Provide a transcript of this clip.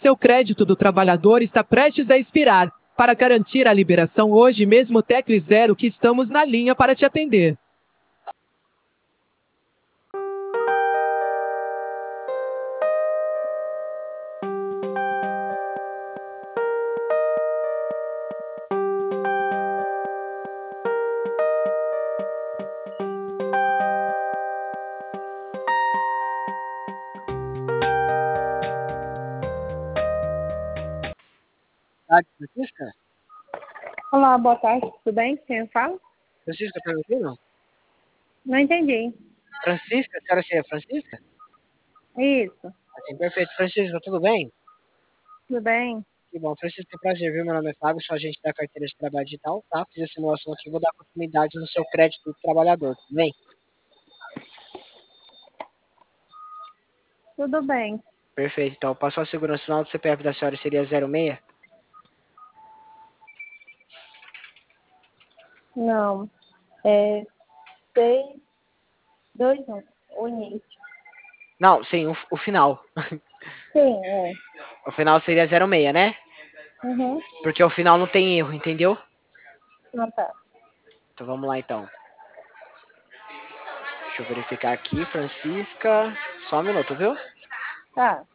Seu crédito do trabalhador está prestes a expirar. Para garantir a liberação hoje mesmo, tecle 0 que estamos na linha para te atender. Tarde, Francisca? Olá, boa tarde, tudo bem? Quem eu falo? Francisca, tá me ouvindo? Não entendi. Francisca, a senhora se é Francisca? Isso, Assim, perfeito. Francisca, tudo bem? tudo bem? Que bom. Francisca, é um prazer, viu? Meu nome é Fábio, sou agente da carteira de trabalho digital, tá? Fiz a simulação aqui, vou dar continuidade no seu crédito do trabalhador, tudo bem? Tudo bem. Perfeito, então, passou a segurança final do CPF da senhora seria 06? Não, é 621, o início. Não, sim, o final. Sim, é. O final seria 06, né? Uhum. Porque o final não tem erro, entendeu? Não tá. Então vamos lá então. Deixa eu verificar aqui, Francisca. Só um minuto, viu? Tá.